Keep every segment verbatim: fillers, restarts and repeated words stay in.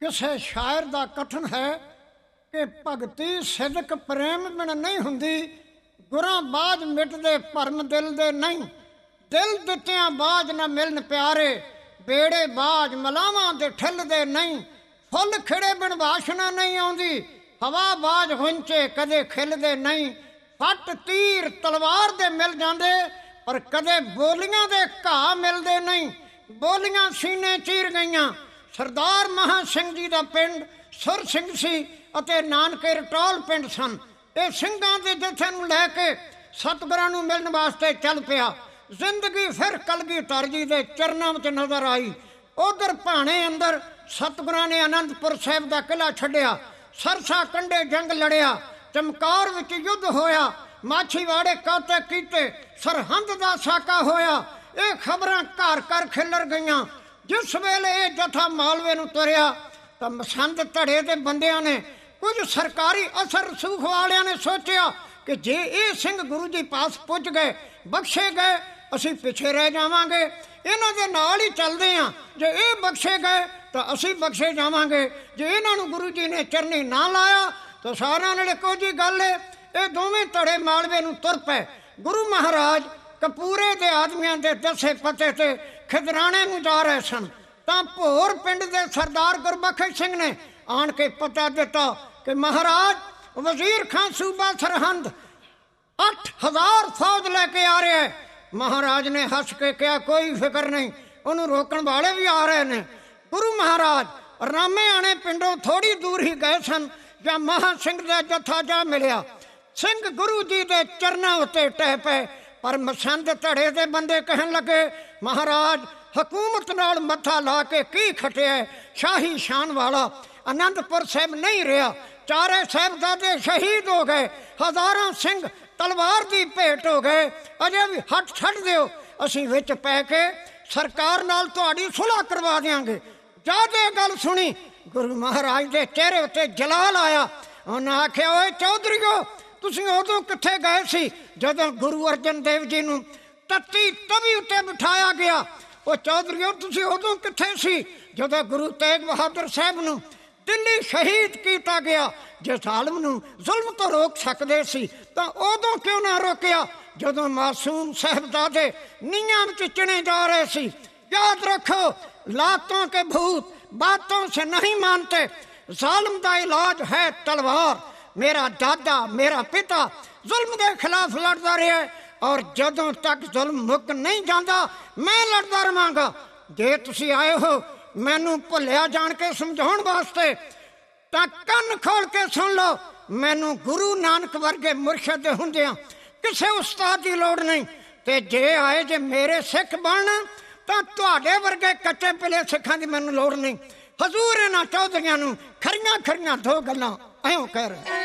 ਕਿਸੇ ਸ਼ਾਇਰ ਦਾ ਕਥਨ ਹੈ ਕਿ ਭਗਤੀ ਸਿਦਕ ਪ੍ਰੇਮ ਬਿਨ ਨਹੀਂ ਹੁੰਦੀ, ਗੁਰਾਂ ਬਾਝ ਮਿਟਦੇ ਭਰਮ ਦਿਲ ਦੇ ਨਹੀਂ। ਦਿਲ ਦਿੱਤਿਆਂ ਬਾਝ ਨਾ ਮਿਲਣ ਪਿਆਰੇ, ਬੇੜੇ ਬਾਝ ਮਲਾਵਾਂ ਦੇ ਠਿੱਲਦੇ ਨਹੀਂ। ਫੁੱਲ ਖਿੜੇ ਬਿਨ ਵਾਸ਼ਨਾ ਨਹੀਂ ਆਉਂਦੀ, ਹਵਾ ਬਾਝ ਹੁੰਚੇ ਕਦੇ ਖਿਲਦੇ ਨਹੀਂ। ਫੱਟ ਤੀਰ ਤਲਵਾਰ ਦੇ ਮਿਲ ਜਾਂਦੇ, ਪਰ ਕਦੇ ਬੋਲੀਆਂ ਦੇ ਘਾਹ ਮਿਲਦੇ ਨਹੀਂ। ਬੋਲੀਆਂ ਸੀਨੇ ਚੀਰ ਗਈਆਂ। ਸਰਦਾਰ ਮਹਾਂ ਸਿੰਘ ਜੀ ਦਾ ਪਿੰਡ ਸੁਰ ਸਿੰਘ ਸੀ ਅਤੇ ਨਾਨਕੇ ਰਟੌਲ ਪਿੰਡ ਸਨ। ਇਹ ਸਿੰਘਾਂ ਦੇ ਜਥੇ ਨੂੰ ਲੈ ਕੇ ਸਤਿਗੁਰਾਂ ਨੂੰ ਮਿਲਣ ਵਾਸਤੇ ਚੱਲ ਪਿਆ। ਜ਼ਿੰਦਗੀ ਫਿਰ ਕਲਗੀਧਰ ਜੀ ਦੇ ਚਰਨਾਂ ਵਿੱਚ ਨਜ਼ਰ ਆਈ। ਉਧਰ ਭਾਣੇ ਅੰਦਰ ਸਤਿਗੁਰਾਂ ਨੇ ਅਨੰਦਪੁਰ ਸਾਹਿਬ ਦਾ ਕਿਲ੍ਹਾ ਛੱਡਿਆ। ਸਰਸਾ ਕੰਢੇ ਜੰਗ ਲੜਿਆ, ਚਮਕੌਰ ਵਿੱਚ ਯੁੱਧ ਹੋਇਆ, ਮਾਛੀਵਾੜੇ ਕਾਤੇ ਕੀਤੇ, ਸਰਹੰਦ ਦਾ ਸਾਕਾ ਹੋਇਆ। ਇਹ ਖਬਰਾਂ ਘਰ ਘਰ ਖਿਲਰ ਗਈਆਂ। ਜਿਸ ਵੇਲੇ ਇਹ ਜਥਾ ਮਾਲਵੇ ਨੂੰ ਤੁਰਿਆ ਤਾਂ ਮਸੰਦ ਧੜੇ ਦੇ ਬੰਦਿਆਂ ਨੇ, ਕੁਝ ਸਰਕਾਰੀ ਅਸਰ ਰਸੂਖ ਵਾਲਿਆਂ ਨੇ ਸੋਚਿਆ ਕਿ ਜੇ ਇਹ ਸਿੰਘ ਗੁਰੂ ਜੀ ਪਾਸ ਪੁੱਜ ਗਏ, ਬਖਸ਼ੇ ਗਏ, ਅਸੀਂ ਪਿੱਛੇ ਰਹਿ ਜਾਵਾਂਗੇ। ਇਹਨਾਂ ਦੇ ਨਾਲ ਹੀ ਚੱਲਦੇ ਹਾਂ। ਜੇ ਇਹ ਬਖਸ਼ੇ ਗਏ ਤਾਂ ਅਸੀਂ ਬਖਸ਼ੇ ਜਾਵਾਂਗੇ। ਜੇ ਇਹਨਾਂ ਨੂੰ ਗੁਰੂ ਜੀ ਨੇ ਚਰਨੀ ਨਾ ਲਾਇਆ ਤਾਂ ਸਾਰਿਆਂ ਨਾਲ ਇੱਕੋ ਜਿਹੀ ਗੱਲ ਹੈ। ਇਹ ਦੋਵੇਂ ਧੜੇ ਮਾਲਵੇ ਨੂੰ ਤੁਰ ਪਏ। ਗੁਰੂ ਮਹਾਰਾਜ ਕਪੂਰੇ ਦੇ ਆਦਮੀਆਂ ਦੇ ਦੱਸੇ ਪਤੇ ਤੇ ਖਿਦਰਾਣੇ ਨੂੰ ਜਾ ਰਹੇ ਸਨ ਤਾਂ ਭੋਰ ਪਿੰਡ ਦੇ ਸਰਦਾਰ ਗੁਰਬਖਸ਼ ਸਿੰਘ ਨੇ ਆਣ ਕੇ ਪਤਾ ਦਿੱਤਾ ਕਿ ਮਹਾਰਾਜ ਵਜ਼ੀਰ ਖਾਂ ਸੂਬਾ ਸਰਹੰਦ ਅੱਠ ਹਜ਼ਾਰ ਫੌਜ ਲੈ ਕੇ ਆ ਰਿਹਾ ਹੈ। ਮਹਾਰਾਜ ਨੇ ਹੱਸ ਕੇ ਕਿਹਾ ਕੋਈ ਫਿਕਰ ਨਹੀਂ, ਉਹਨੂੰ ਰੋਕਣ ਵਾਲੇ ਵੀ ਆ ਰਹੇ ਨੇ। ਗੁਰੂ ਮਹਾਰਾਜ ਰਾਮੇ ਆਣੇ ਪਿੰਡੋਂ ਥੋੜੀ ਦੂਰ ਹੀ ਗਏ ਸਨ ਜਾਂ ਮਹਾਂ ਸਿੰਘ ਦਾ ਜਥਾ ਜਾ ਮਿਲਿਆ। ਸਿੰਘ ਗੁਰੂ ਜੀ ਦੇ ਚਰਨਾਂ ਉੱਤੇ ਟਹਿ ਪਏ, ਪਰ ਮਸੰਦ ਧੜੇ ਦੇ ਬੰਦੇ ਕਹਿਣ ਲੱਗੇ ਮਹਾਰਾਜ ਹਕੂਮਤ ਨਾਲ ਮੱਥਾ ਲਾ ਕੇ ਕੀ ਖਟਿਆ, ਸ਼ਾਹੀ ਸ਼ਾਨ ਵਾਲਾ ਅਨੰਦਪੁਰ ਸਾਹਿਬ ਨਹੀਂ ਰਿਹਾ। ਚਾਰੇ ਸਾਹਿਬਜ਼ਾਦੇ ਸ਼ਹੀਦ ਹੋ ਗਏ, ਹਜ਼ਾਰਾਂ ਸਿੰਘ ਤਲਵਾਰ ਦੀ ਭੇਟ ਹੋ ਗਏ। ਅਜੇ ਵੀ ਹੱਥ ਛੱਡ ਦਿਓ, ਅਸੀਂ ਵਿੱਚ ਪੈ ਕੇ ਸਰਕਾਰ ਨਾਲ ਤੁਹਾਡੀ ਸੁਲ੍ਹਾ ਕਰਵਾ ਦਿਆਂਗੇ। ਜਦ ਇਹ ਗੱਲ ਸੁਣੀ ਗੁਰੂ ਮਹਾਰਾਜ ਦੇ ਚਿਹਰੇ ਉੱਤੇ ਜਲਾਲ ਆਇਆ। ਉਹਨਾਂ ਆਖਿਆ ਓਏ ਚੌਧਰੀਓ, ਤੁਸੀਂ ਉਦੋਂ ਕਿੱਥੇ ਗਏ ਸੀ ਜਦੋਂ ਗੁਰੂ ਅਰਜਨ ਦੇਵ ਜੀ ਨੂੰ ਤੱਤੀ ਤਵੀ ਉੱਤੇ ਬਿਠਾਇਆ ਗਿਆ? ਉਹ ਚੌਧਰੀਓ, ਤੁਸੀਂ ਉਦੋਂ ਕਿੱਥੇ ਸੀ ਜਦੋਂ ਗੁਰੂ ਤੇਗ ਬਹਾਦਰ ਸਾਹਿਬ ਨੂੰ ਦਿੱਲੀ ਸ਼ਹੀਦ ਕੀਤਾ ਗਿਆ? ਜੇ ਜ਼ਾਲਮ ਨੂੰ ਜ਼ੁਲਮ ਤੋਂ ਰੋਕ ਸਕਦੇ ਸੀ ਤਾਂ ਉਦੋਂ ਕਿਉਂ ਨਾ ਰੋਕਿਆ ਜਦੋਂ ਮਾਸੂਮ ਸਾਹਿਬਜ਼ਾਦੇ ਨੀਹਾਂ ਵਿੱਚ ਚਿਣੇ ਜਾ ਰਹੇ ਸੀ? याद रखो, लातों के भूत बातों से नहीं मानते। जालिम का इलाज है तलवार। मेरा दादा मेरा पिता जुल्म के खिलाफ लड़ता रहा है और जदों तक जुल्म मुक नहीं जाता मैं लड़ता रहांगा। जे तुसी आए हो मैनू भुलिया जान के समझाउण वास्ते तां कन खोल के सुन लो। मैनू गुरु नानक वर्गे मुर्शद हुंदियां किसी उस्ताद की लोड़ नहीं। ते जे आए जे मेरे सिख बनना ਤਾਂ ਤੁਹਾਡੇ ਵਰਗੇ ਕੱਚੇ ਪਿਲੇ ਸਿੱਖਾਂ ਦੀ ਮੈਨੂੰ ਲੋੜ ਨਹੀਂ। ਹਜ਼ੂਰ ਇਹਨਾਂ ਚੌਧਰੀਆਂ ਨੂੰ ਖਰੀਆਂ ਖਰੀਆਂ ਦੋ ਗੱਲਾਂ ਐਂ ਕਹਿ ਰਹੇ।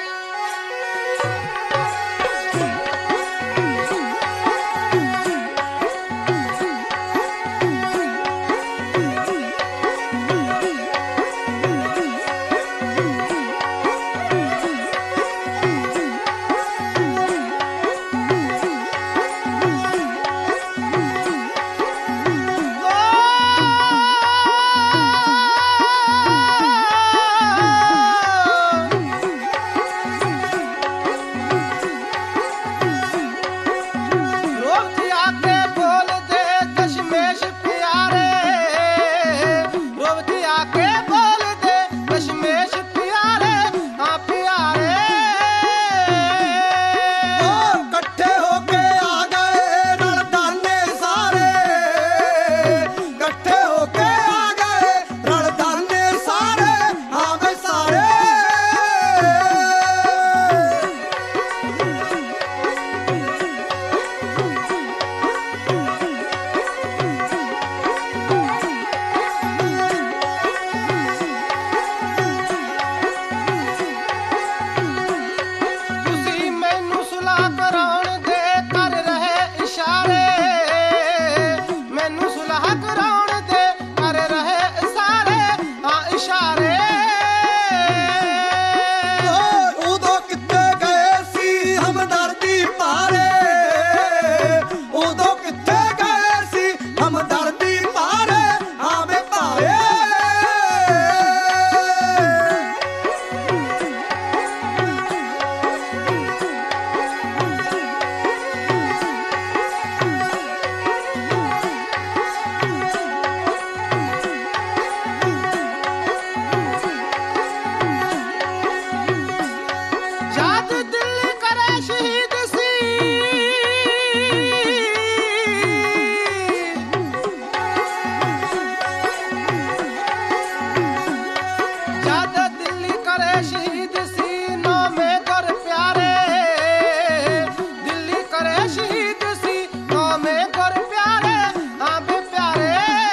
ਜਦ ਦਿੱਲੀ ਕਰੇ ਸ਼ਹੀਦ ਸੀ ਨੌਵੇਂ ਗੁਰ ਪਿਆਰੇ, ਦਿੱਲੀ ਕਰੇ ਸ਼ਹੀਦ ਸੀ ਨੌਵੇਂ ਗੁਰ ਪਿਆਰੇ, ਹਾਂ ਬੇ ਪਿਆਰੇ।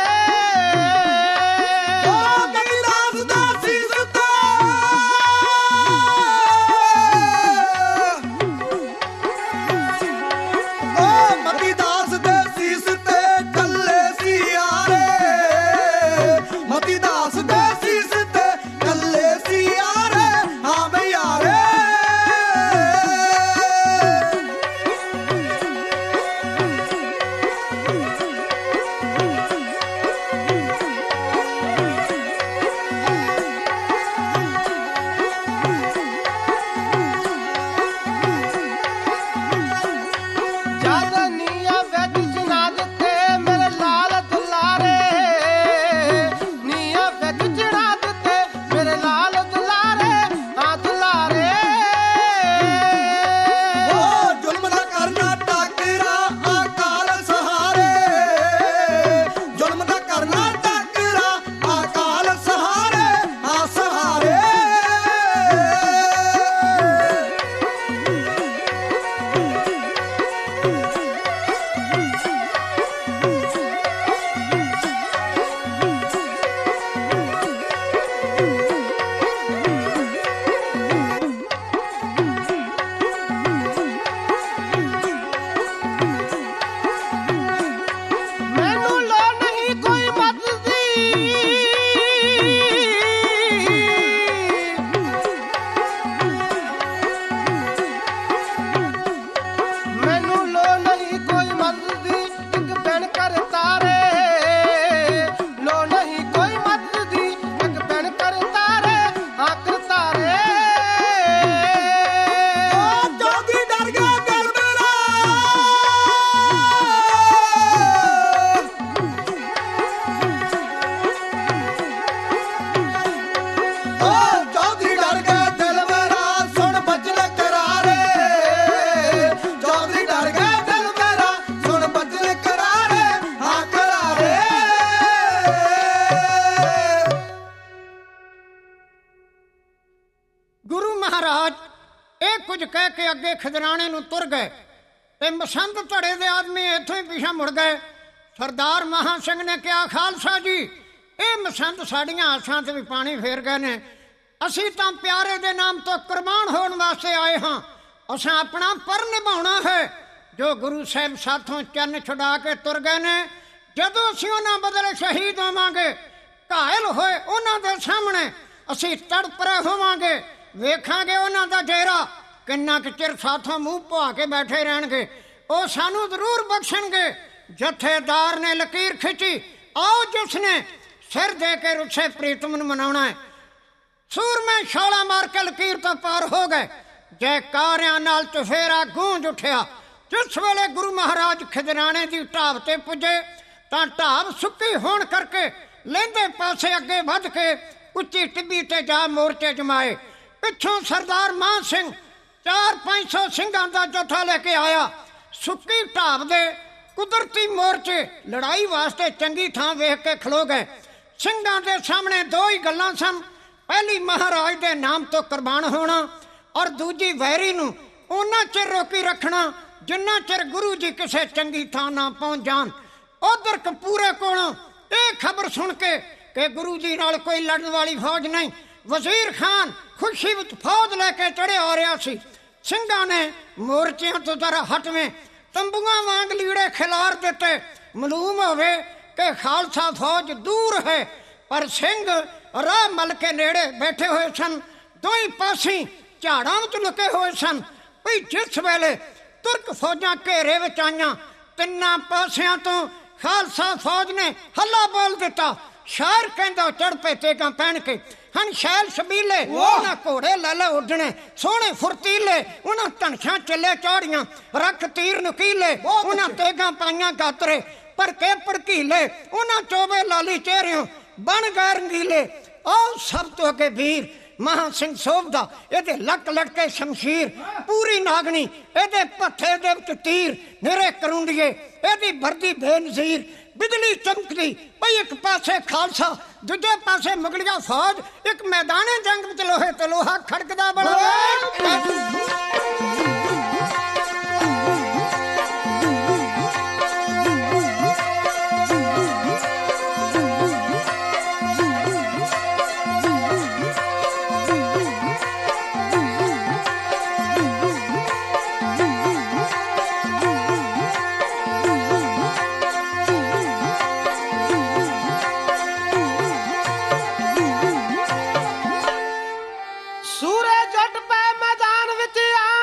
ਉਹ ਮਤੀਦਾਸ ਦਾ ਸੀਸ ਤੇ, ਉਹ ਮਤੀਦਾਸ ਦੇ ਸੀਸ ਤੇ ਕੱਲੇ ਸੀ ਯਾਰੇ, ਮਤੀਦਾਸ ਦੇ ਸੀਸ ਤੇ ਕੱਲੇ ਸੀ ਯਾਰੇ, ਹਾਂ ਬਈ ਯਾਰੇ। ਜਦ ਨੀਆਂ ਵਿੱਚ ਚਿਣਾ ਦਿੱਤੇ ਮੇਰੇ ਲਾਲ ਦੁਲਾਰੇ, ਨੀਆਂ ਵਿੱਚ ਚਿਣਾ ਦਿੱਤੇ ਮੇਰੇ ਲਾਲ ਦੁਲਾਰੇ, ਹਾਂ ਦੁਲਾਰੇ। ਉਹ ਜ਼ੁਲਮ ਦਾ ਕਰਨਾ ਟਾਕਰਾ ਅਕਾਲ ਸਹਾਰੇ, ਜ਼ੁਲਮ ਦਾ ਕਰਨਾ ਟਾਕਰਾ ਅਕਾਲ ਸਹਾਰੇ, ਆ ਸਹਾਰੇ। ਮੈਨੂੰ ਲੋੜ ਨਹੀਂ ਕੋਈ ਮਦਦ ਦੀ, ਮੈਨੂੰ ਲੋੜ ਨਹੀਂ ਕੋਈ ਮਦਦ ਦੀ, ਇੱਕ ਬਿਨ ਕਰ ਤਾਰੇ, ਲੋੜ ਨਹੀਂ ਕੋਈ ਮਦਦ ਦੀ, ਇੱਕ ਬਿਨ ਕਰ ਤਾਰੇ, ਹਾਂ ਕਰ ਤਾਰੇ। ਉਹ ਜੋਗੀ ਡਰ ਗਿਆ ਦਿਲ ਮੇਰਾ, ਉਹ ਜੋਗੀ ਡਰ ਗਿਆ ਦਿਲ ਮੇਰਾ, ਸੁਣ ਬਚਨ ਕਰਾਰੇ, ਜੋਗੀ ਡਰ ਗਿਆ ਦਿਲ ਮੇਰਾ, ਸੁਣ ਬਚਨ ਕਰਾਰੇ, ਹਾਂ ਕਰਾਰੇ। ਗੁਰੂ ਮਹਾਰਾਜ ਇਹ ਕੁਝ ਕਹਿ ਕੇ ਅੱਗੇ ਖਿਦਰਾਣੇ ਨੂੰ ਤੁਰ ਗਏ ਤੇ ਮਸੰਦ ਧੜੇ ਦੇ ਆਦਮੀ ਇੱਥੋਂ ਹੀ ਪਿਛਾ ਮੁੜ ਗਏ। ਸਰਦਾਰ ਮਹਾਂ ਸਿੰਘ ਨੇ ਕਿਹਾ, ਖਾਲਸਾ ਜੀ ਇਹ ਮਸੰਦ ਸਾਡੀਆਂ ਆਸਾਂ ਤੇ ਵੀ ਪਾਣੀ ਫੇਰ ਗਏ ਨੇ, ਅਸੀਂ ਤਾਂ ਪਿਆਰੇ ਦੇ ਨਾਮ ਤੋਂ ਕੁਰਬਾਨ ਹੋਣ ਵਾਸਤੇ ਆਏ ਹਾਂ, ਅਸਾਂ ਆਪਣਾ ਪਰ ਨਿਭਾਉਣਾ ਹੈ। ਜੋ ਗੁਰੂ ਸਾਹਿਬ ਸਾਥੋਂ ਚੰਨ ਛੁਡਾ ਕੇ ਤੁਰ ਗਏ ਨੇ, ਜਦੋਂ ਅਸੀਂ ਉਹਨਾਂ ਬਦਲੇ ਸ਼ਹੀਦ ਹੋਵਾਂਗੇ, ਘਾਇਲ ਹੋਏ ਉਹਨਾਂ ਦੇ ਸਾਹਮਣੇ ਅਸੀਂ ਤੜਪਰੇ ਹੋਵਾਂਗੇ, ਵੇਖਾਂਗੇ ਉਹਨਾਂ ਦਾ ਚਿਹਰਾ, ਕਿੰਨਾ ਕੁ ਚਿਰ ਸਾਥੋਂ ਮੂੰਹ ਭੁਆ ਕੇ ਬੈਠੇ ਰਹਿਣਗੇ, ਉਹ ਸਾਨੂੰ ਜ਼ਰੂਰ ਬਖਸ਼ਣਗੇ। ਜਥੇਦਾਰ ਨੇ ਲਕੀਰ ਖਿੱਚੀ, ਆਓ ਜਿਸ ਨੇ ਸਿਰ ਦੇ ਕੇ ਰੁੱਸੇ ਪ੍ਰੀਤਮ ਨੂੰ ਮਨਾਉਣਾ ਹੈ। ਸੂਰਮੇ ਛਾਲਾ ਮਾਰ ਕੇ ਲਕੀਰ ਤੋਂ ਪਾਰ ਹੋ ਗਏ, ਜੈਕਾਰਿਆਂ ਨਾਲ ਚੁਫੇਰਾ ਗੂੰਜ ਉੱਠਿਆ। ਜਿਸ ਵੇਲੇ ਗੁਰੂ ਮਹਾਰਾਜ ਖਿਦਰਾਣੇ ਦੀ ਢਾਬ ਤੇ ਪੁੱਜੇ ਤਾਂ ਢਾਬ ਸੁੱਕੀ ਹੋਣ ਕਰਕੇ ਲਹਿੰਦੇ ਪਾਸੇ ਅੱਗੇ ਵੱਧ ਕੇ ਉੱਚੀ ਟਿੱਬੀ ਤੇ ਜਾ ਮੋਰਚੇ ਜਮਾਏ। ਪਿੱਛੋਂ ਸਰਦਾਰ ਮਾਨ ਸਿੰਘ ਚਾਰ ਪੰਜ ਸੌ ਸਿੰਘਾਂ ਦਾ ਜਥਾ ਲੈ ਕੇ ਆਇਆ। ਸੁੱਕੀ ਢਾਬ ਦੇ ਕੁਦਰਤੀ ਮੋਰਚੇ ਲੜਾਈ ਵਾਸਤੇ ਚੰਗੀ ਥਾਂ ਵੇਖ ਕੇ ਖਲੋ ਗਏ। ਸਿੰਘਾਂ ਦੇ ਸਾਹਮਣੇ ਦੋ ਹੀ ਗੱਲਾਂ ਸਨ, ਪਹਿਲੀ ਮਹਾਰਾਜ ਦੇ ਨਾਮ ਤੋਂ ਕੁਰਬਾਨ ਹੋਣਾ, ਔਰ ਦੂਜੀ ਵੈਰੀ ਨੂੰ ਉਹਨਾਂ ਚਿਰ ਰੋਕੀ ਰੱਖਣਾ ਜਿੰਨਾ ਚਿਰ ਗੁਰੂ ਜੀ ਕਿਸੇ ਚੰਗੀ ਥਾਂ ਨਾ ਪਹੁੰਚ ਜਾਣ। ਉਧਰ ਕਪੂਰੇ ਕੋਲੋਂ ਇਹ ਖਬਰ ਸੁਣ ਕੇ ਕਿ ਗੁਰੂ ਜੀ ਨਾਲ ਕੋਈ ਲੜਨ ਵਾਲੀ ਫੌਜ ਨਹੀਂ, ਵਜ਼ੀਰ ਖਾਨ ਖੁਸ਼ੀ ਵਿੱਚ ਫੌਜ ਲੈ ਕੇ ਚੜ੍ਹਿਆ ਆ ਰਿਹਾ ਸੀ। ਸਿੰਘਾਂ ਨੇ ਮੋਰਚਿਆਂ ਤੋਂ ਜ਼ਰਾ ਹਟਵੇਂ ਤੰਬੂਆਂ ਵਾਂਗ ਲੀੜੇ ਖਿਲਾਰ ਦਿੱਤੇ, ਮਾਲੂਮ ਹੋਵੇ ਕਿ ਖਾਲਸਾ ਫੌਜ ਦੂਰ ਹੈ, ਪਰ ਸਿੰਘ ਰਾਹ ਮਲ ਕੇ ਨੇੜੇ ਬੈਠੇ ਹੋਏ ਸਨ। ਦੋਈ ਪਾਸੇ ਝਾੜਾਂ ਵਿੱਚ ਲੁਕੇ ਹੋਏ ਸਨ। ਭਈ ਜਿਸ ਵੇਲੇ ਤੁਰਕ ਫੌਜਾਂ ਘੇਰੇ ਵਿੱਚ ਆਈਆਂ, ਤਿੰਨਾਂ ਪਾਸਿਆਂ ਤੋਂ ਖਾਲਸਾ ਫੌਜ ਨੇ ਹੱਲਾ ਬੋਲ ਦਿੱਤਾ। ਸ਼ਾਇਰ ਕਹਿੰਦਾ ਚੜ ਪਏ ਤੇਗਾਂ ਪਹਿਨ ਕੇ, ਹਨ ਸ਼ੈਲ ਸ਼ਬੀਲੇ, ਉਹਨਾਂ ਘੋੜੇ ਲੈ ਲੈ ਉੱਡਣੇ ਸੋਹਣੇ ਫੁਰਤੀਲੇ, ਉਹਨਾਂ ਧਨਸ਼ਾਂ ਚੱਲੇ ਚੌੜੀਆਂ ਰੱਖ ਤੀਰ ਨਕੀਲੇ, ਉਹਨਾਂ ਤੇਗਾਂ ਪਾਈਆਂ ਗਾਤਰੇ ਪਰ ਕੇ ਭੜਕੀਲੇ, ਉਹਨਾਂ ਚੋਵੇ ਲਾਲੀ ਚਿਹਰਿਓਂ ਬਣ ਗਏ ਰੰਗੀਲੇ। ਆਹ ਸਭ ਤੋਂ ਅੱਗੇ ਵੀਰ ਮਹਾਂ ਸਿੰਘ ਸੋਭਦਾ, ਇਹਦੇ ਲੱਕ ਲਟਕੇ ਸ਼ਮਸ਼ੀਰ, ਪੂਰੀ ਨਾਗਣੀ ਇਹਦੇ ਭੱਥੇ ਦੇ ਵਿੱਚ ਤੀਰ, ਨਿਰੇ ਕਰੁੰਡੀਏ ਇਹਦੀ ਵਰਦੀ ਬੇਨਜ਼ੀਰ, ਬਿਜਲੀ ਚਮਕਦੀ ਪਈ ਇੱਕ ਪਾਸੇ ਖਾਲਸਾ ਦੂਜੇ ਪਾਸੇ ਮੁਗਲਿਆ ਫੌਜ। ਇੱਕ ਮੈਦਾਨੇ ਜੰਗ ਵਿੱਚ ਲੋਹੇ ਤੇ ਲੋਹਾ ਖੜਕਦਾ ਬੜਾ। ਸੂਰਜ ਉੱਠ ਪਏ ਮੈਦਾਨ ਵਿੱਚ ਆ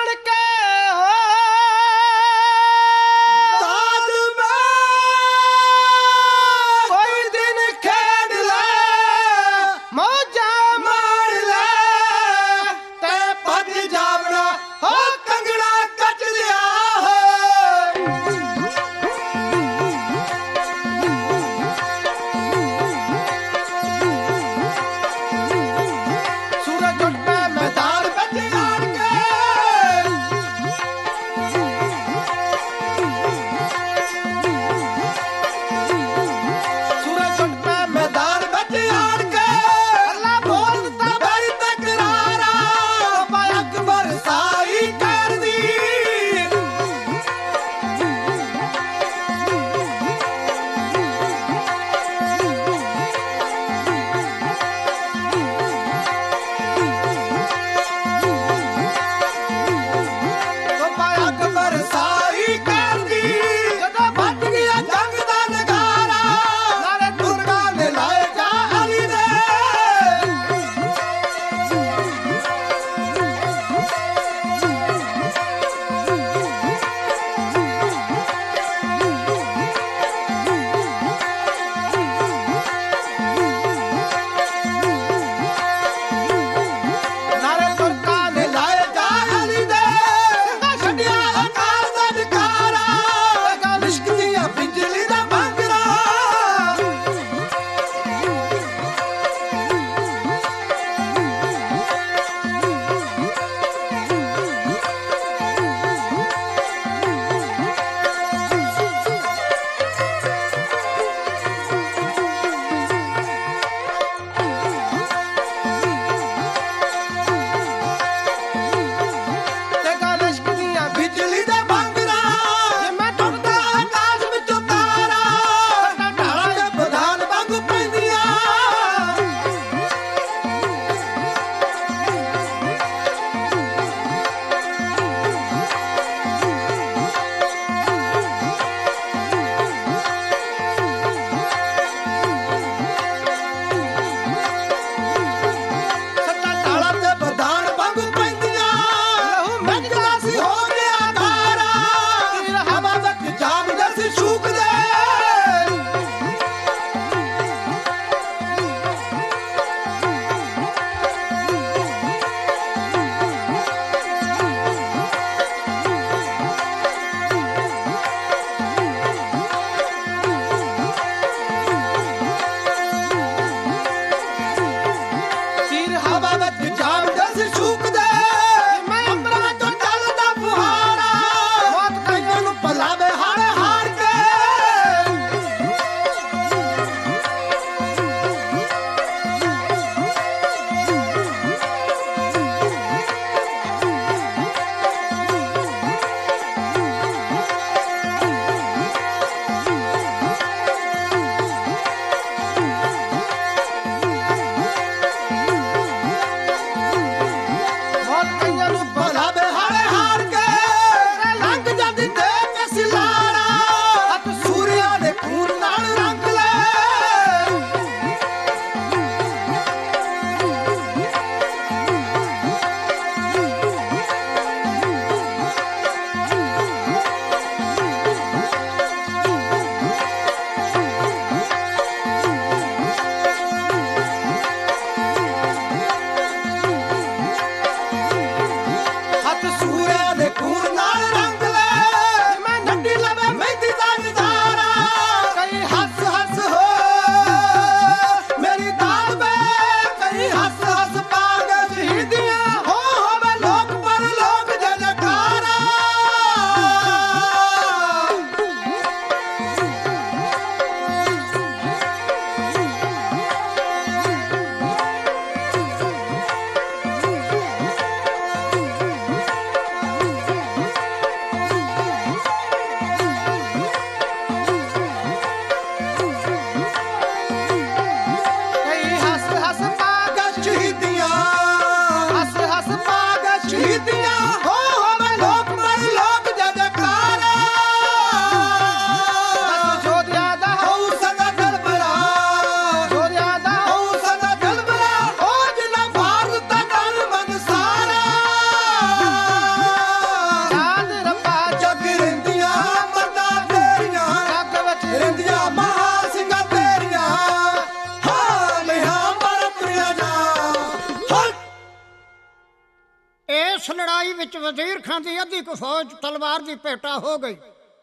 ਇਸ ਲੜਾਈ ਵਿੱਚ ਵਜ਼ੀਰ ਖਾਂ ਦੀ ਅੱਧੀ ਕੁ ਫੌਜ ਤਲਵਾਰ ਦੀ ਭੇਟਾ ਹੋ ਗਈ।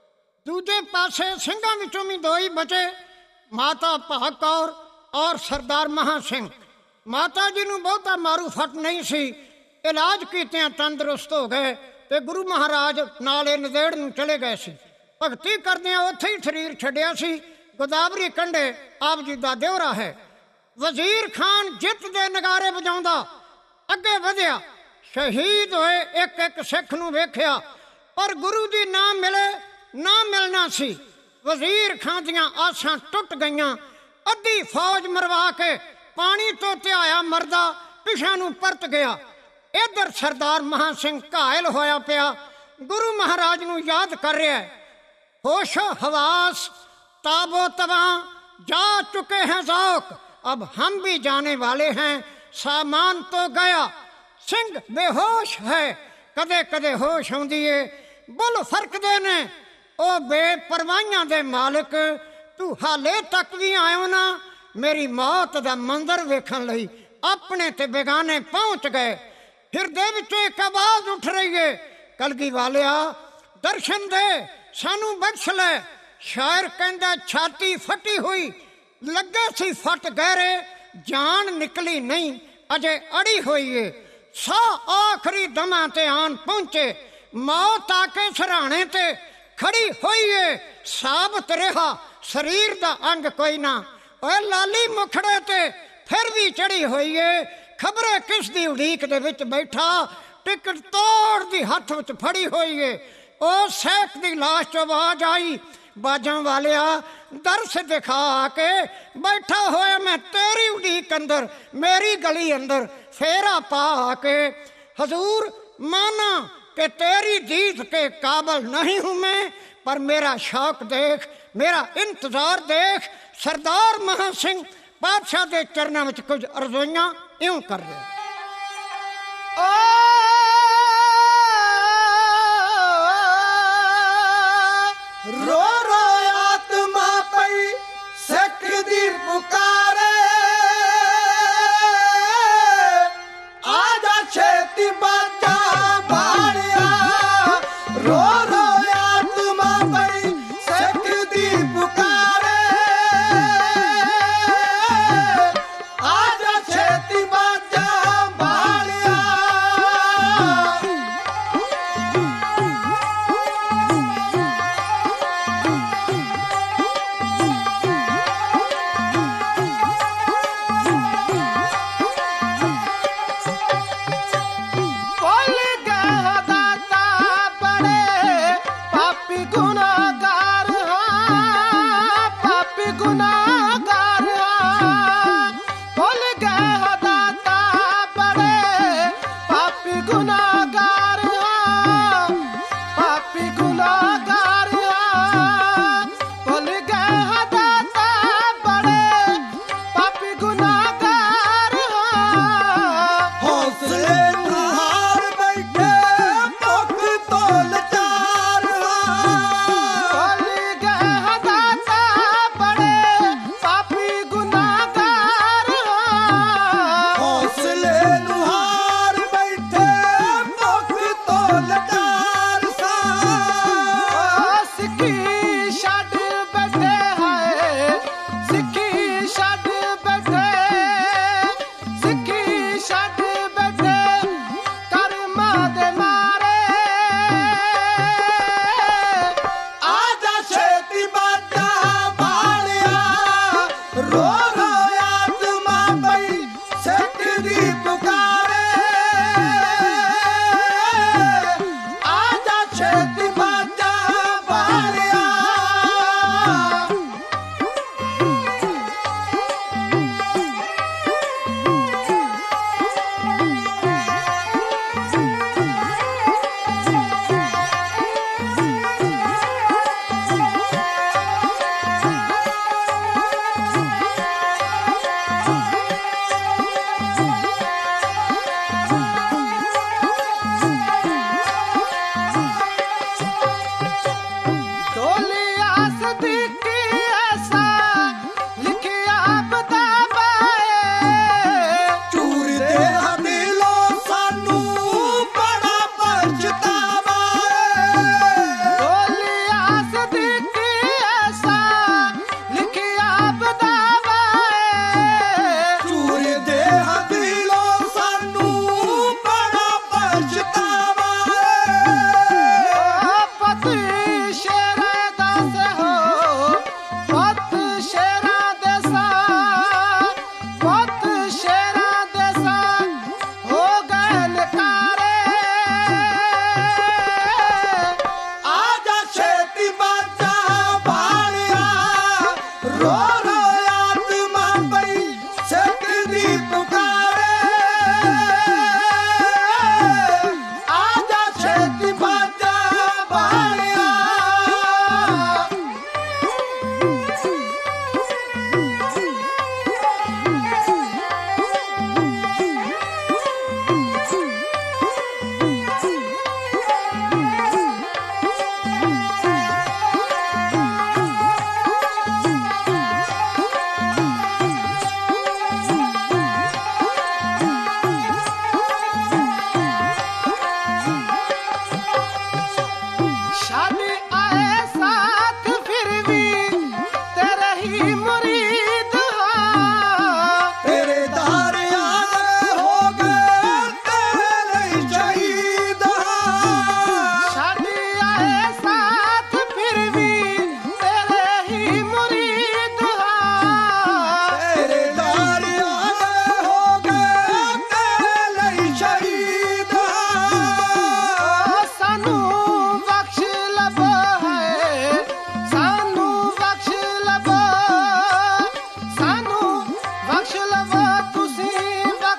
ਦੂਜੇ ਪਾਸੇ ਸਿੰਘਾਂ ਵਿੱਚੋਂ ਵੀ ਦੋ ਹੀ ਬਚੇ, ਮਾਤਾ ਭਾਗ ਕੌਰ ਔਰ ਸਰਦਾਰ ਮਹਾਂ ਸਿੰਘ। ਮਾਤਾ ਜੀ ਨੂੰ ਬਹੁਤਾ ਮਾਰੂ ਫਟ ਨਹੀਂ ਸੀ, ਇਲਾਜ ਕੀਤਿਆਂ ਤੰਦਰੁਸਤ ਹੋ ਗਏ ਤੇ ਗੁਰੂ ਮਹਾਰਾਜ ਨਾਲ ਇਹ ਨੰਦੇੜ ਨੂੰ ਚਲੇ ਗਏ ਸੀ। ਭਗਤੀ ਕਰਦਿਆਂ ਉੱਥੇ ਹੀ ਸਰੀਰ ਛੱਡਿਆ ਸੀ। ਗੋਦਾਵਰੀ ਕੰਢੇ ਆਪ ਜੀ ਦਾ ਦਿਉਰਾ ਹੈ। ਵਜ਼ੀਰ ਖਾਨ ਜਿੱਤ ਦੇ ਨਗਾਰੇ ਵਜਾਉਂਦਾ ਅੱਗੇ ਵਧਿਆ। ਸ਼ਹੀਦ ਹੋਏ ਇੱਕ ਇੱਕ ਸਿੱਖ ਨੂੰ ਵੇਖਿਆ, ਪਰ ਗੁਰੂ ਜੀ ਨਾ ਮਿਲੇ ਨਾ ਮਿਲਣਾ ਸੀ। ਵਜ਼ੀਰ ਖਾਨ ਦੀਆਂ ਆਸਾਂ ਟੁੱਟ ਗਈਆਂ। ਅੱਧੀ ਫੌਜ ਮਰਵਾ ਕੇ ਪਾਣੀ ਤੋਂ ਧਿਆਇਆ ਮਰਦਾ ਪਿਛਾਂ ਨੂੰ ਪਰਤ ਗਿਆ। ਇੱਧਰ ਸਰਦਾਰ ਮਹਾਂ ਸਿੰਘ ਘਾਇਲ ਹੋਇਆ ਪਿਆ, ਗੁਰੂ ਮਹਾਰਾਜ ਨੂੰ ਯਾਦ ਕਰ ਰਿਹਾ। ਹੋਸ਼ੋ हवास ताबो तवा जा चुके हैं ज़ौक़, अब हम भी जाने वाले हैं, सामान तो गया। ਸਿੰਘ ਬੇਹੋਸ਼ ਹੈ, ਕਦੇ ਕਦੇ ਹੋਸ਼ ਆਉਂਦੀ ਏ। ਬੁੱਲ ਫਰਕਦੇ ਨੇ ਉਹ ਬੇਪਰਵਾਹੀਆਂ ਦੇ ਮਾਲਕ। ਤੂੰ ਹਾਲੇ ਤੱਕ ਵੀ ਆਇਓ ਨਾ ਮੇਰੀ ਮੌਤ ਦਾ ਮੰਜ਼ਰ ਵੇਖਣ ਲਈ। ਆਪਣੇ ਤੇ ਬੇਗਾਨੇ ਪਹੁੰਚ ਗਏ। ਹਿਰਦੇ ਵਿੱਚੋਂ ਇੱਕ ਆਵਾਜ਼ ਉੱਠ ਰਹੀ ਏ, ਕਲਗੀ ਵਾਲਿਆ ਦਰਸ਼ਨ ਦੇ, ਸਾਨੂੰ ਬਖਸ਼ ਲੈ। ਸ਼ਾਇਰ ਕਹਿੰਦਾ ਛਾਤੀ ਫਟੀ ਹੋਈ ਲੱਗੇ ਸੀ ਫਟ ਗਹਿਰੇ, ਜਾਨ ਨਿਕਲੀ ਨਹੀਂ ਅਜੇ ਅੜੀ ਹੋਈ ਏ। ਸਾਹ ਆਖਰੀ ਦਮਾਂ ਤੇ ਆਣ ਪਹੁੰਚੇ, ਮੌਤ ਆ ਕੇ ਸਰਾਣੇ ਤੇ ਖੜੀ ਹੋਈ ਏ। ਸਾਬਤ ਰਿਹਾ ਸਰੀਰ ਦਾ ਅੰਗ ਕੋਈ ਨਾ, ਓਏ ਲਾਲੀ ਮੁਖੜੇ ਤੇ ਫਿਰ ਵੀ ਚੜੀ ਹੋਈ ਏ। ਖਬਰੇ ਕਿਸ ਦੀ ਉਡੀਕ ਦੇ ਵਿੱਚ ਬੈਠਾ, ਟਿਕਟ ਤੋੜ ਦੀ ਹੱਥ ਵਿੱਚ ਫੜੀ ਹੋਈ ਏ। ਉਹ ਸੈਕ ਦੀ ਲਾਸ਼ ਚੋਂ ਆਵਾਜ਼ ਆਈ, ਬਾਜਾਂ ਵਾਲਿਆ ਦਰਸ ਦਿਖਾ ਕੇ ਬੈਠਾ ਹੋਇਆ ਮੈਂ ਤੇਰੀ ਉਡੀਕ ਅੰਦਰ, ਮੇਰੀ ਗਲੀ ਅੰਦਰ फेरा पा के। हजूर माना कि तेरी दीद के काबिल नहीं हूं मैं, पर मेरा शौक देख, मेरा इंतजार देख। सरदार महा सिंह बादशाह के चरणों में कुछ अरज़ोइयां इउं कर रहे। रो रो आत्मा पई सिख दी पुकारे, छेती बाजा भाड़िया। रो रो आत्मा पई सिख दी पुकारे, आजा छेती बाजा भाड़िया।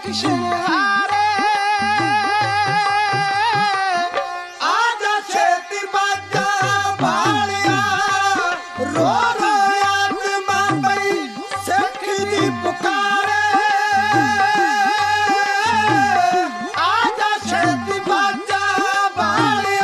ਬਖਸ਼ਣ ਹਾਰੇ ਆਜਾ ਛੇਤੀ ਬਾਜਾ ਬਾਲਿਆ ਰੋ ਰੋ ਆਤਮਾ ਪਈ ਸਿੱਖ ਦੀ ਪੁਕਾਰੇ ਆਜਾ ਛੇਤੀ ਬਾਜਾ ਬਾਲਿਆ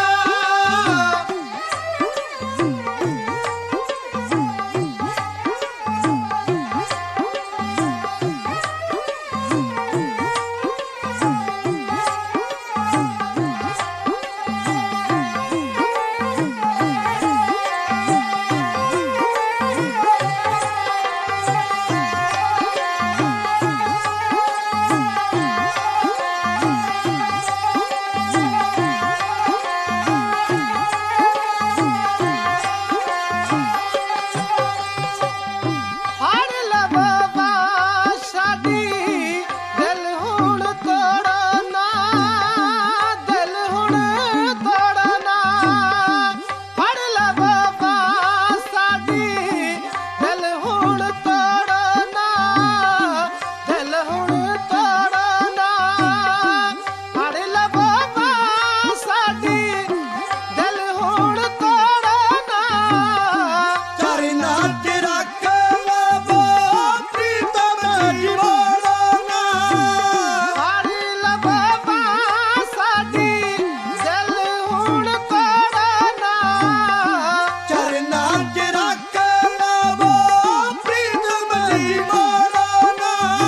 ਫੜ ਲਵਵਾ ਸਾਡੀ ਦਿਲ ਹੁਣ ਤੋੜੋ ਨਾ ਦਿਲ ਹੁਣ ਤੋੜੋ ਨਾ ਫੜ ਲਵਵਾ ਸਾਡੀ ਦਿਲ ਹੁਣ ਤੋੜੋ ਨਾ ਦਿਲ ਹੁਣ ਤੋੜੋ ਨਾ ਫੜ ਲਵਵਾ ਸਾਡੀ ਦਿਲ ਹੁਣ ਤੋੜੋ ਨਾ ਚਰਨਾਂ 'ਚ ਰੱਖ ਲਵੋ ਪ੍ਰੀਤਮ ਜੀ ਮੋੜਨਾ ਫੜ ਲਵਵਾ ਸਾਡੀ ਦਿਲ ਹੁਣ ਤੋੜੋ ਨਾ ਚਰਨਾਂ 'ਚ ਰੱਖ ਲਵੋ ਪ੍ਰੀਤਮ ਜੀ ਮੋੜਨਾ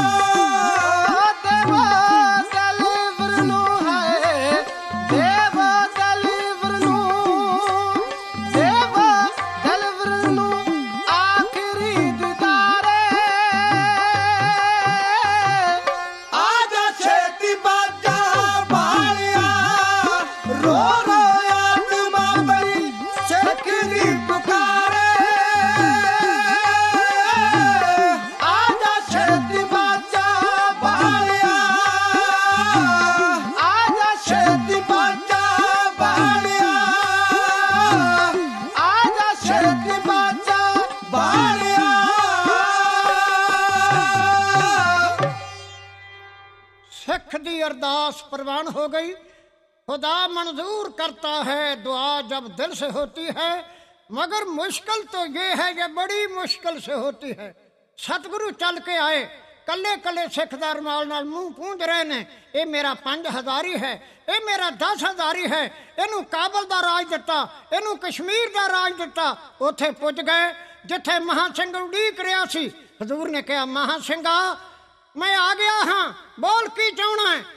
ਦੇਵੋ ਦਲਵਰ ਨੂੰ ਹੈ ਦੇਵੋ ਦਲਵਰ ਨੂੰ ਦੇਵੋ ਦਲਵਰ ਨੂੰ ਆਖਰੀ ਦਿਦਾਰੇ ਆਜਾ ਛੇਤੀ ਬਾਜਾ ਬਾਲਿਆ ਰੋ ਰੋ ਆਤਮਾ ਪਈ ਸਿੱਖ ਦੀ ਪੁਕਾਰੇ ਆਜਾ ਛੇਤੀ ਬਾਜਾ ਬਾਲਿਆ ਆਜਾ ਛੇਤੀ ਬਾਜਾ ਬਾਲਿਆ ਆਜਾ ਛੇਤੀ ਬਾਜਾ ਬਾਲਿਆ सिख दी अरदास प्रवान हो गई। खुदा मंजूर करता है दुआ जब दिल से होती है, मगर मुश्किल तो ये है ये बड़ी मुश्किल से होती है। सतगुरु चल के आए, कले कले सिख दा रुमाल नाल मूंह पूंज रहे ने, ये मेरा पंज हजारी है, ये मेरा दस हजारी है, इनू काबल दा राज दिता, इनू कश्मीर दा राज दिता। उथे पुज गए जिथे महा सिंह उड़ीक रहा सी। हजूर ने कहा, महा सिंघा मैं आ गया हाँ, बोल की चाहना है?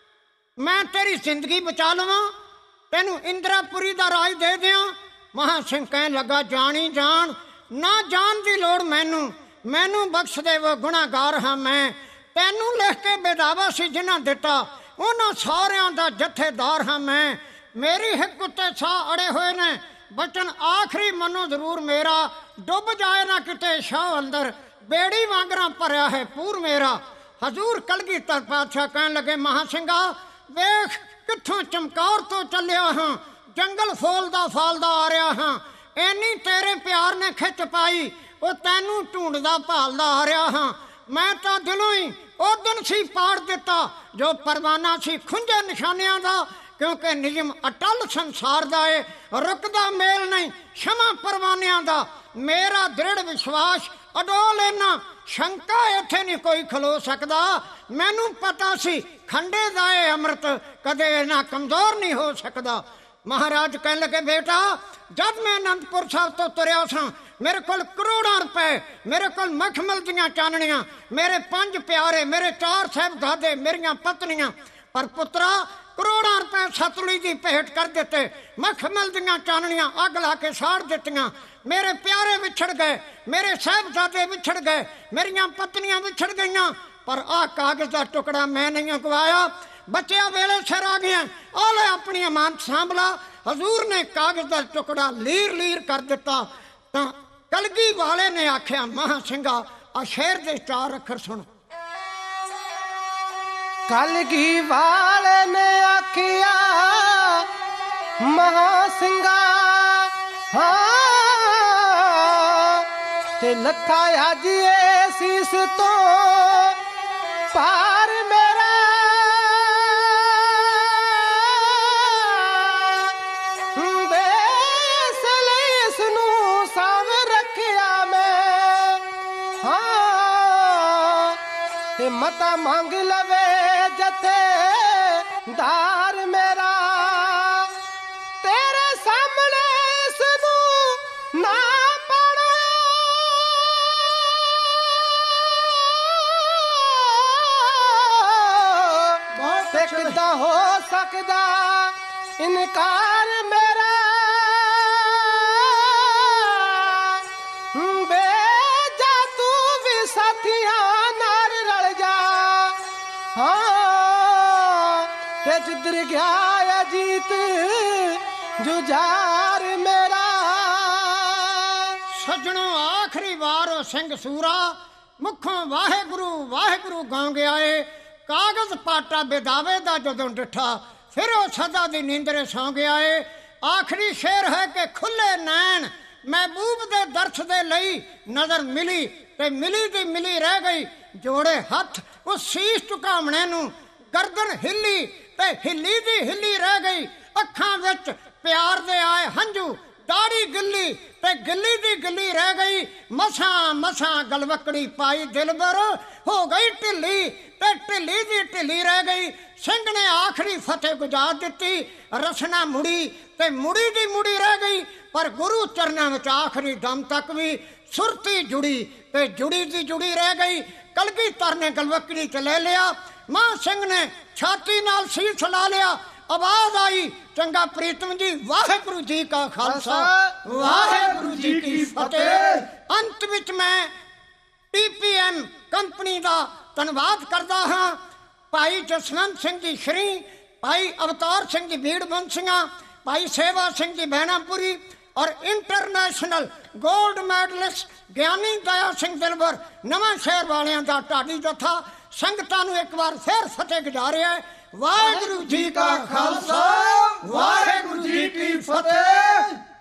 मैं तेरी जिंदगी बचा लवा, तेनू इंदिरापुरी दा राज दे दिया। महा सिंह कहन लगा, जानी जान ना जान दी लोड़ मैनू, मैनू बख्श दे वो गुनाहगार हाँ मैं। तेनू लिख के बेदावा सी जिन्हां दिता, उन्हां सारियां दा जथेदार हाँ मैं। मेरी हिक उत्ते साह अड़े होए ने, बचन आखिरी मनो जरूर मेरा, डुब जाए ना किते शाह अंदर, बेड़ी वांगरा भरिया है पूर मेरा। हजूर कलगीधर पातशाह कहन लगे, महा सिंघा वेख कित्थों चमकौर तो चलिया हाँ, जंगल फूलदा फालदा आ रहा हाँ, एनी तेरे प्यार ने खिच पाई, वो तैनू ढूंढदा भालदा आ रहा हाँ। मैं तो दिलों ही उस दिन सी पाड़ दिता जो परवाना सी खुंजे निशानियां दा, क्योंकि नियम अटल संसार दा है, रुकदा मेल नहीं क्षमा परवानियां दा। मेरा दृढ़ विश्वास अडोल इना, शंका इत्थे नहीं कोई खलो सकदा। मैनू पता सी खंडे दा ए अमृत कदे इना कमजोर नहीं हो सकदा। महाराज कहने लगे, बेटा जब मैं आनंदपुर साहब तो तुरया सा, मेरे को करोड़ों रुपए, मेरे को मखमल दियां चाननियां, मेरे पंज प्यारे, मेरे चार साहिबजादे, मेरियां पत्नियां, पर पुत्रा करोड़ों रुपए सतलुज की भेंट कर दिते, मखमल दियां चाननियां अग ला के साड़ दित्तियां। मेरे प्यारे विछड़ गए, मेरे साहिबजादे विछड़ गए, मेरियां पत्नियां विछड़ गईयां, पर आ कागज का टुकड़ा मैं नहीं गवाया। बच्चिया वेले सिर आ गया, आ ले अपनी अमानत सांभला। हजूर ने कागज का टुकड़ा लीर लीर कर दिता। तां कलगी वाले ने आख्या, महा सिंघा आ शेर दे चार अखर सुन। कलगी वाले ने आखिया, महा सिंघा हाँ ते लखा आजिए शीस तो पार में ਦਾਰ ਮੇਰਾ ਤੇਰੇ ਸਾਹਮਣੇ ਇਸ ਨੂੰ ਨਾ ਪੜੋ ਤੇ ਕਿੱਦਾਂ ਹੋ ਸਕਦਾ ਇਨਕਾਰ ਮੇਰਾ ਬੇਜਾ ਤੂੰ ਵੀ ਸਾਥੀਆਂ ਨਾਲ ਰਲ ਜਾ ਹਾਂ ਤੇ ਜਿੱਧਰ ਗਿਆ ਅਜੀਤ ਜੁਝਾਰ ਮੇਰਾ ਸੱਜਣੋ ਆਖਰੀ ਵਾਰ ਉਹ ਸਿੰਘ ਸੂਰਾ ਮੁਖੋਂ ਵਾਹਿਗੁਰੂ ਵਾਹਿਗੁਰੂ ਗਾਉਂਦੇ ਆਏ ਕਾਗਜ਼ ਪਾਟਾ ਬੇਦਾਵੇ ਦਾ ਜਦੋਂ ਡਿੱਠਾ ਫਿਰ ਉਹ ਸਦਾ ਦੀ ਨੀਂਦਰੇ ਸੌਂ ਗਿਆ ਏ ਆਖਰੀ ਸ਼ੇਰ ਹੈ ਕਿ ਖੁੱਲੇ ਨੈਣ ਮਹਿਬੂਬ ਦੇ ਦਰਸ ਦੇ ਲਈ ਨਜ਼ਰ ਮਿਲੀ ਤੇ ਮਿਲੀ ਦੀ ਮਿਲੀ ਰਹਿ ਗਈ ਜੋੜੇ ਹੱਥ ਉਹ ਸੀਸ ਝੁਕਾਵਣੇ ਨੂੰ ਗਰਦਨ ਹਿੱਲੀ ਤੇ ਹਿੱਲੀ ਦੀ ਹਿੱਲੀ ਰਹਿ ਗਈ ਅੱਖਾਂ ਵਿੱਚ ਪਿਆਰ ਦੇ ਆਏ ਹੰਝੂ ਦਾੜੀ ਗਿੱਲੀ ਤੇ ਗਿੱਲੀ ਦੀ ਗਿੱਲੀ ਰਹਿ ਗਈ ਮਸਾਂ ਮਸਾਂ ਗਲਵਕੜੀ ਪਾਈ ਦਿਲਬਰ ਹੋ ਗਈ ਢਿੱਲੀ ਤੇ ਢਿੱਲੀ ਦੀ ਢਿੱਲੀ ਰਹਿ ਗਈ ਸਿੰਘ ਨੇ ਆਖਰੀ ਫਤਿਹ ਗੁਜ਼ਾਰ ਦਿੱਤੀ ਰਸਨਾ ਮੁੜੀ ਤੇ ਮੁੜੀ ਦੀ ਮੁੜੀ ਰਹਿ ਗਈ ਪਰ ਗੁਰੂ ਚਰਨਾਂ ਵਿੱਚ ਆਖਰੀ ਦਮ ਤੱਕ ਵੀ ਸੁਰਤੀ ਜੁੜੀ ਤੇ ਜੁੜੀ ਦੀ ਜੁੜੀ ਰਹਿ ਗਈ ਕਲਗੀਧਰ ਨੇ ਗਲਵਕੜੀ ਤੇ ਲੈ ਲਿਆ ਮਾਂ ਸਿੰਘ ਨੇ ਛਾਤੀ ਨਾਲ ਸੀਸ ਲਾ ਲਿਆ ਆਵਾਜ਼ ਆਈ ਚੰਗਾ ਪ੍ਰੀਤਮ ਜੀ ਵਾਹਿਗੁਰੂ ਜੀ ਕਾ ਖਾਲਸਾ ਵਾਹਿਗੁਰੂ ਜੀ ਕੀ ਫਤਿਹ ਅੰਤ ਵਿੱਚ ਮੈਂ ਟੀ ਪੀ ਐਮ ਕੰਪਨੀ ਦਾ ਧੰਨਵਾਦ ਕਰਦਾ ਹਾਂ ਭਾਈ ਜਸਵੰਤ ਸਿੰਘ ਜੀ ਸ਼੍ਰੀ ਭਾਈ ਅਵਤਾਰ ਸਿੰਘ ਜੀ ਭੀੜ ਬੰਸੀਆਂ ਭਾਈ ਸੇਵਾ ਸਿੰਘ ਜੀ ਬਹਿਣਾਪੁਰੀ ਔਰ ਇੰਟਰਨੈਸ਼ਨਲ ਗੋਲਡ ਮੈਡਲਿਸਟ ਗਿਆਨੀ ਦਇਆ ਸਿੰਘ ਦਿਲਬਰ ਨਵਾਂ ਸ਼ਹਿਰ ਵਾਲਿਆਂ ਦਾ ਢਾਡੀ ਜਥਾ ਸੰਗਤਾਂ ਨੂੰ ਇੱਕ ਵਾਰ ਫਿਰ ਫਤਿਹ ਗੁਜ਼ਾਰਿਆ ਵਾਹਿਗੁਰੂ ਜੀ ਕਾ ਖਾਲਸਾ ਵਾਹਿਗੁਰੂ ਜੀ ਕੀ ਫਤਿਹ।